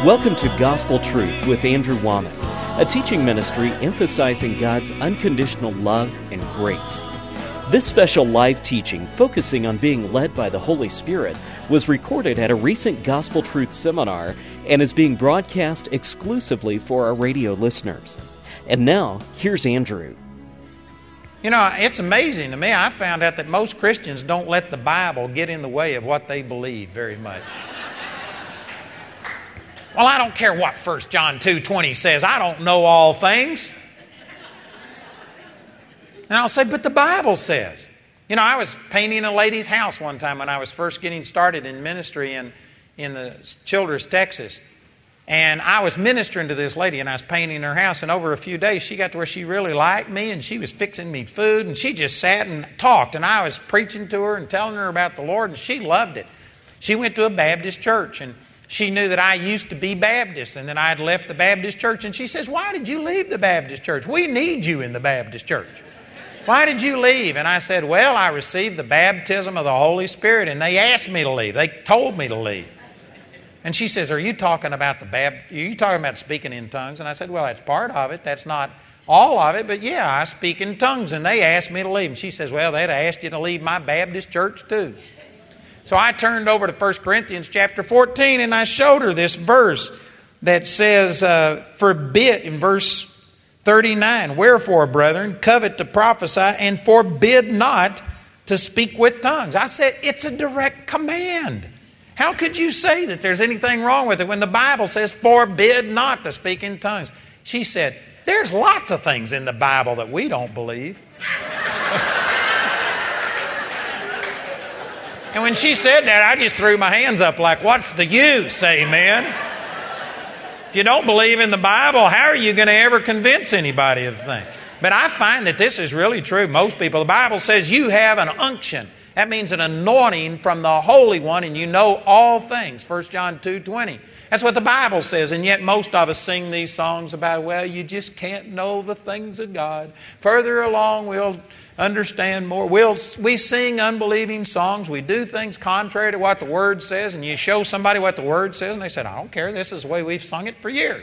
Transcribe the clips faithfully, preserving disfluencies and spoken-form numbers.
Welcome to Gospel Truth with Andrew Womack, a teaching ministry emphasizing God's unconditional love and grace. This special live teaching, focusing on being led by the Holy Spirit, was recorded at a recent Gospel Truth seminar and is being broadcast exclusively for our radio listeners. And now, here's Andrew. You know, it's amazing to me. I found out that most Christians don't let the Bible get in the way of what they believe very much. Well, I don't care what First John two twenty says. I don't know all things. And I'll say, but the Bible says. You know, I was painting a lady's house one time when I was first getting started in ministry in, in the Childress, Texas. And I was ministering to this lady, and I was painting her house. And over a few days, she got to where she really liked me, and she was fixing me food, and she just sat and talked. And I was preaching to her and telling her about the Lord, and she loved it. She went to a Baptist church, and she knew that I used to be Baptist, and that I had left the Baptist church. And she says, why did you leave the Baptist church? We need you in the Baptist church. Why did you leave? And I said, well, I received the baptism of the Holy Spirit, and they asked me to leave. They told me to leave. And she says, are you talking about the bap- Are you talking about speaking in tongues? And I said, well, that's part of it. That's not all of it. But yeah, I speak in tongues, and they asked me to leave. And she says, well, they'd asked you to leave my Baptist church too. So I turned over to First Corinthians chapter fourteen, and I showed her this verse that says, uh, forbid, in verse thirty-nine, wherefore, brethren, covet to prophesy, and forbid not to speak with tongues. I said, it's a direct command. How could you say that there's anything wrong with it when the Bible says forbid not to speak in tongues? She said, there's lots of things in the Bible that we don't believe. And when she said that, I just threw my hands up like, what's the use, amen? If you don't believe in the Bible, how are you going to ever convince anybody of the thing? But I find that this is really true. Most people, the Bible says you have an unction. That means an anointing from the Holy One, and you know all things. First John two twenty. That's what the Bible says, and yet most of us sing these songs about, well, you just can't know the things of God. Further along, we'll understand more. We'll, we sing unbelieving songs. We do things contrary to what the Word says, and you show somebody what the Word says, and they said, I don't care. This is the way we've sung it for years.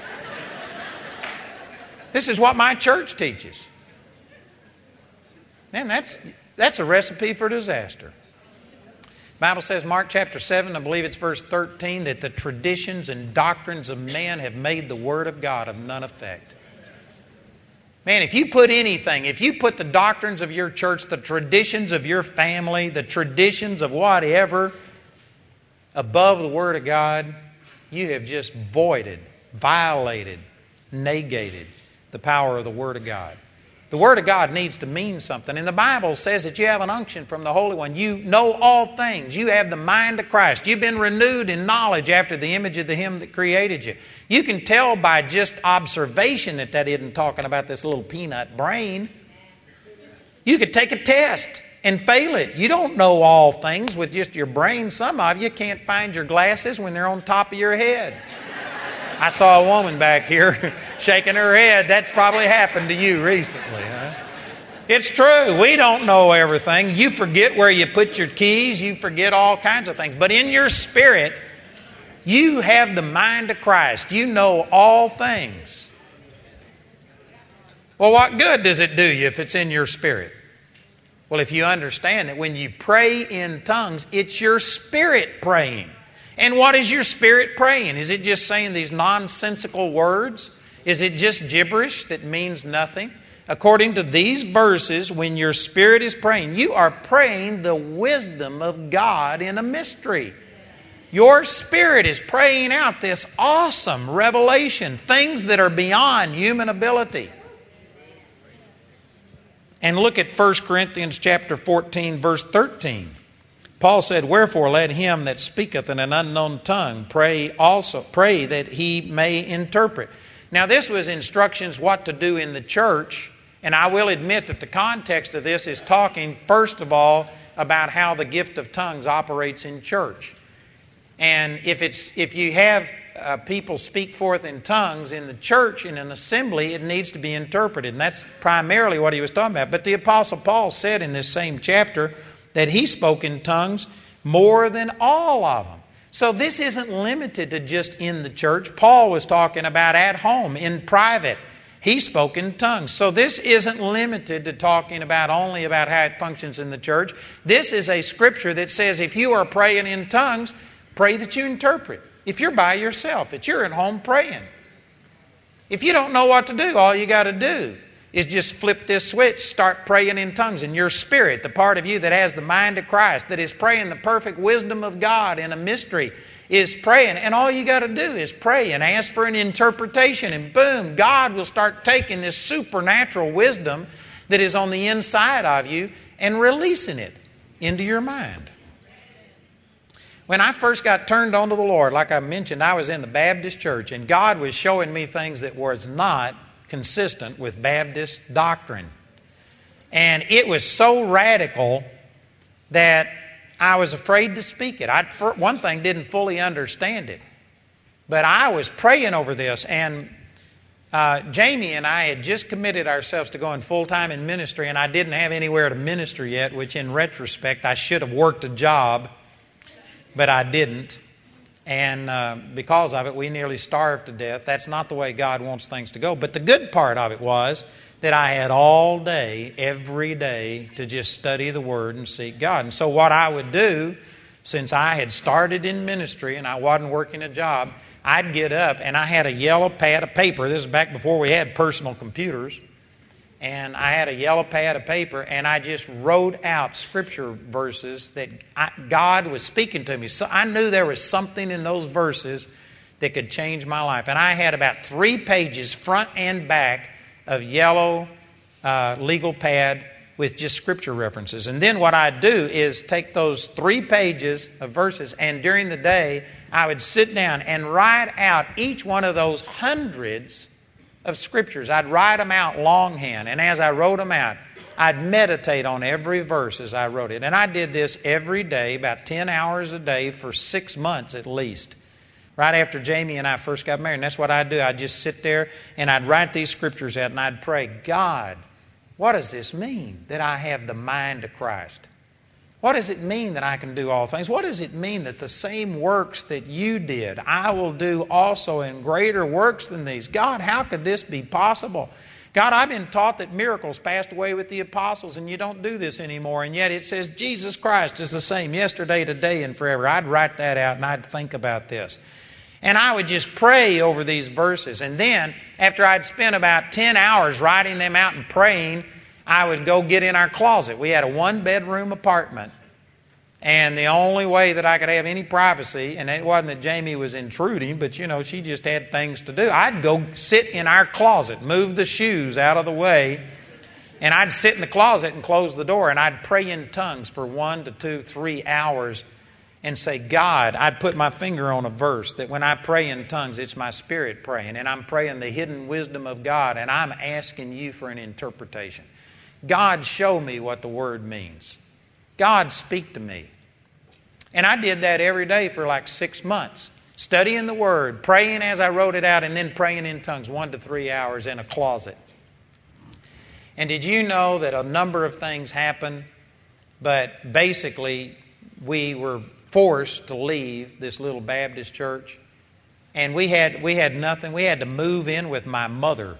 This is what my church teaches. Man, that's... That's a recipe for disaster. The Bible says, Mark chapter seven, I believe it's verse thirteen, that the traditions and doctrines of men have made the Word of God of none effect. Man, if you put anything, if you put the doctrines of your church, the traditions of your family, the traditions of whatever above the Word of God, you have just voided, violated, negated the power of the Word of God. The Word of God needs to mean something. And the Bible says that you have an unction from the Holy One. You know all things. You have the mind of Christ. You've been renewed in knowledge after the image of the Him that created you. You can tell by just observation that that isn't talking about this little peanut brain. You could take a test and fail it. You don't know all things with just your brain. Some of you can't find your glasses when they're on top of your head. I saw a woman back here shaking her head. That's probably happened to you recently, huh? It's true. We don't know everything. You forget where you put your keys. You forget all kinds of things. But in your spirit, you have the mind of Christ. You know all things. Well, what good does it do you if it's in your spirit? Well, if you understand that when you pray in tongues, it's your spirit praying. And what is your spirit praying? Is it just saying these nonsensical words? Is it just gibberish that means nothing? According to these verses, when your spirit is praying, you are praying the wisdom of God in a mystery. Your spirit is praying out this awesome revelation, things that are beyond human ability. And look at First Corinthians chapter fourteen, verse thirteen. Paul said, wherefore let him that speaketh in an unknown tongue pray also pray that he may interpret. Now this was instructions what to do in the church, and I will admit that the context of this is talking first of all about how the gift of tongues operates in church. And if it's if you have uh, people speak forth in tongues in the church, in an assembly, it needs to be interpreted. And that's primarily what he was talking about. But the Apostle Paul said in this same chapter that he spoke in tongues more than all of them. So this isn't limited to just in the church. Paul was talking about at home, in private. He spoke in tongues. So this isn't limited to talking about only about how it functions in the church. This is a scripture that says if you are praying in tongues, pray that you interpret. If you're by yourself, that you're at home praying. If you don't know what to do, all you got to do is just flip this switch, start praying in tongues. And your spirit, the part of you that has the mind of Christ, that is praying the perfect wisdom of God in a mystery, is praying. And all you got to do is pray and ask for an interpretation. And boom, God will start taking this supernatural wisdom that is on the inside of you and releasing it into your mind. When I first got turned on to the Lord, like I mentioned, I was in the Baptist church, and God was showing me things that was not consistent with Baptist doctrine. And it was so radical that I was afraid to speak it. I, for one thing, didn't fully understand it. But I was praying over this, and uh, Jamie and I had just committed ourselves to going full-time in ministry, and I didn't have anywhere to minister yet, which in retrospect, I should have worked a job, but I didn't. And uh, because of it, we nearly starved to death. That's not the way God wants things to go. But the good part of it was that I had all day, every day, to just study the Word and seek God. And so what I would do, since I had started in ministry and I wasn't working a job, I'd get up and I had a yellow pad of paper. This is back before we had personal computers. And I had a yellow pad of paper, and I just wrote out scripture verses that I, God was speaking to me. So I knew there was something in those verses that could change my life. And I had about three pages, front and back, of yellow uh, legal pad with just scripture references. And then what I'd do is take those three pages of verses, and during the day, I would sit down and write out each one of those hundreds of scriptures. I'd write them out longhand, and as I wrote them out, I'd meditate on every verse as I wrote it. And I did this every day, about ten hours a day for six months at least. Right after Jamie and I first got married, and that's what I'd do. I'd just sit there and I'd write these scriptures out, and I'd pray, God, what does this mean that I have the mind of Christ? What does it mean that I can do all things? What does it mean that the same works that you did, I will do also in greater works than these? God, how could this be possible? God, I've been taught that miracles passed away with the apostles, and you don't do this anymore. And yet it says Jesus Christ is the same yesterday, today, and forever. I'd write that out, and I'd think about this. And I would just pray over these verses. And then, after I'd spent about ten hours writing them out and praying, I would go get in our closet. We had a one-bedroom apartment. And the only way that I could have any privacy, and it wasn't that Jamie was intruding, but, you know, she just had things to do. I'd go sit in our closet, move the shoes out of the way, and I'd sit in the closet and close the door, and I'd pray in tongues for one to two, three hours and say, God, I'd put my finger on a verse that when I pray in tongues, it's my spirit praying, and I'm praying the hidden wisdom of God, and I'm asking you for an interpretation. God, show me what the Word means. God, speak to me. And I did that every day for like six months, studying the Word, praying as I wrote it out, and then praying in tongues one to three hours in a closet. And did you know that a number of things happened, but basically we were forced to leave this little Baptist church, and we had we had nothing. We had to move in with my mother.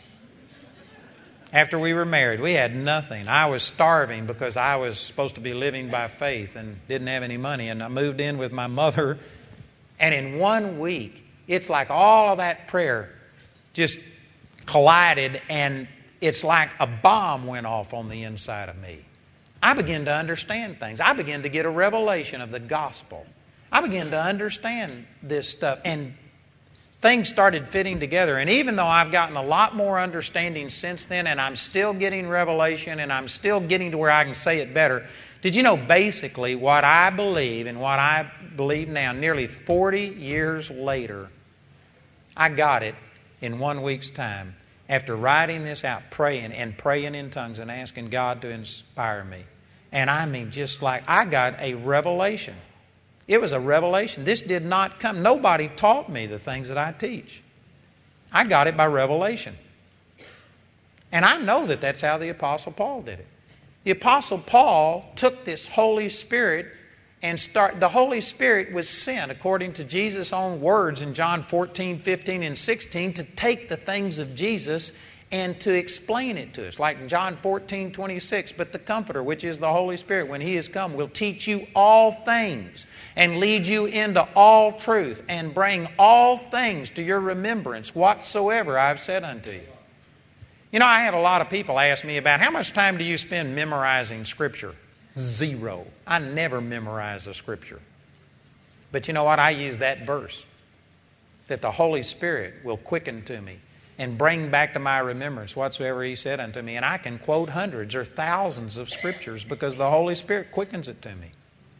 After we were married, we had nothing. I was starving because I was supposed to be living by faith and didn't have any money. And I moved in with my mother. And in one week, it's like all of that prayer just collided, and it's like a bomb went off on the inside of me. I began to understand things. I began to get a revelation of the gospel. I began to understand this stuff. And things started fitting together. And even though I've gotten a lot more understanding since then, and I'm still getting revelation, and I'm still getting to where I can say it better, did you know basically what I believe and what I believe now, nearly forty years later, I got it in one week's time after writing this out, praying and praying in tongues and asking God to inspire me. And I mean, just like I got a revelation. It was a revelation. This did not come. Nobody taught me the things that I teach. I got it by revelation. And I know that that's how the Apostle Paul did it. The Apostle Paul took this Holy Spirit and start. The Holy Spirit was sent, according to Jesus' own words in John fourteen, fifteen, and sixteen, to take the things of Jesus and to explain it to us. Like in John fourteen, twenty-six, but the Comforter, which is the Holy Spirit, when He has come, will teach you all things and lead you into all truth and bring all things to your remembrance whatsoever I've said unto you. You know, I have a lot of people ask me about how much time do you spend memorizing Scripture? Zero. I never memorize the Scripture. But you know what? I use that verse, that the Holy Spirit will quicken to me and bring back to my remembrance whatsoever He said unto me. And I can quote hundreds or thousands of Scriptures because the Holy Spirit quickens it to me.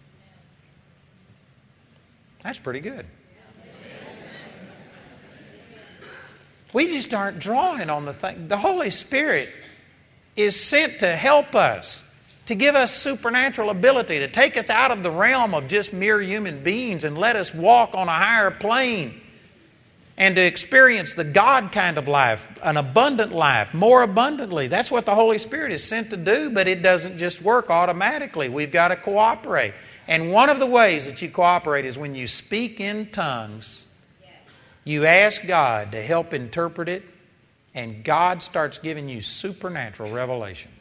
That's pretty good. We just aren't drawing on the thing. The Holy Spirit is sent to help us, to give us supernatural ability, to take us out of the realm of just mere human beings and let us walk on a higher plane and to experience the God kind of life, an abundant life, more abundantly. That's what the Holy Spirit is sent to do, but it doesn't just work automatically. We've got to cooperate. And one of the ways that you cooperate is when you speak in tongues, you ask God to help interpret it, and God starts giving you supernatural revelation.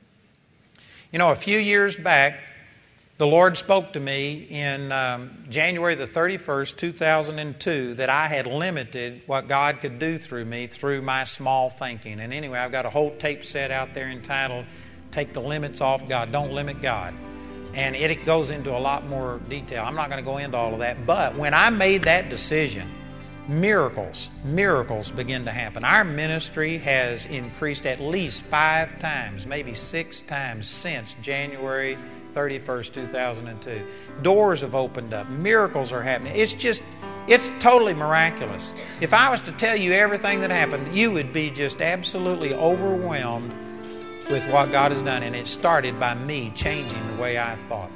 You know, a few years back, the Lord spoke to me in um, January the thirty-first, two thousand two, that I had limited what God could do through me through my small thinking. And anyway, I've got a whole tape set out there entitled, Take the Limits Off God. Don't Limit God. And it goes into a lot more detail. I'm not going to go into all of that. But when I made that decision, miracles, miracles begin to happen. Our ministry has increased at least five times, maybe six times since January thirty-first, two thousand two. Doors have opened up. Miracles are happening. It's just, it's totally miraculous. If I was to tell you everything that happened, you would be just absolutely overwhelmed with what God has done. And it started by me changing the way I thought.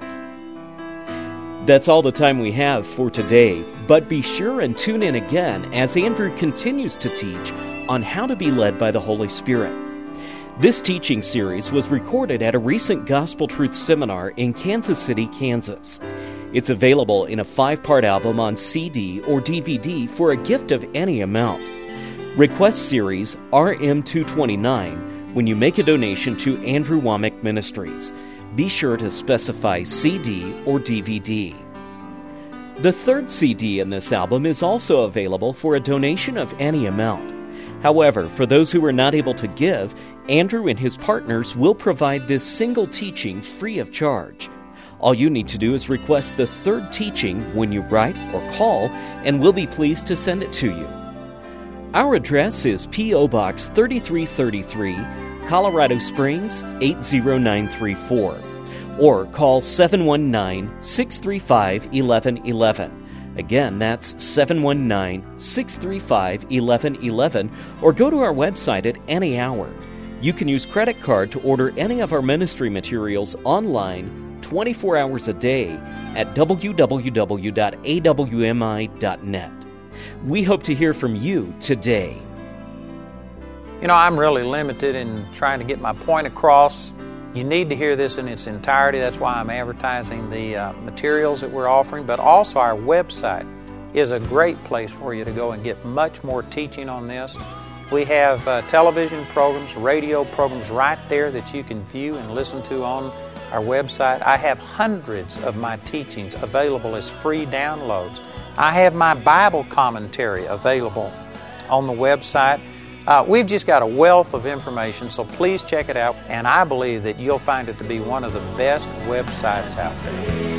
That's all the time we have for today, but be sure and tune in again as Andrew continues to teach on how to be led by the Holy Spirit. This teaching series was recorded at a recent Gospel Truth seminar in Kansas City, Kansas. It's available in a five-part album on C D or D V D for a gift of any amount. Request series R M two twenty-nine when you make a donation to Andrew Wommack Ministries. Be sure to specify C D or D V D. The third C D in this album is also available for a donation of any amount. However, for those who are not able to give, Andrew and his partners will provide this single teaching free of charge. All you need to do is request the third teaching when you write or call, and we'll be pleased to send it to you. Our address is P O Box thirty-three thirty-three, Colorado Springs eight zero nine three four, or call seven one nine, six three five, one one one one. Again, that's seven one nine, six three five, one one one one, or go to our website at any hour. You can use credit card to order any of our ministry materials online twenty-four hours a day at w w w dot a w m i dot net. We hope to hear from you today. You know, I'm really limited in trying to get my point across. You need to hear this in its entirety. That's why I'm advertising the uh, materials that we're offering. But also our website is a great place for you to go and get much more teaching on this. We have uh, television programs, radio programs right there that you can view and listen to on our website. I have hundreds of my teachings available as free downloads. I have my Bible commentary available on the website. Uh, we've just got a wealth of information, so please check it out. And I believe that you'll find it to be one of the best websites out there.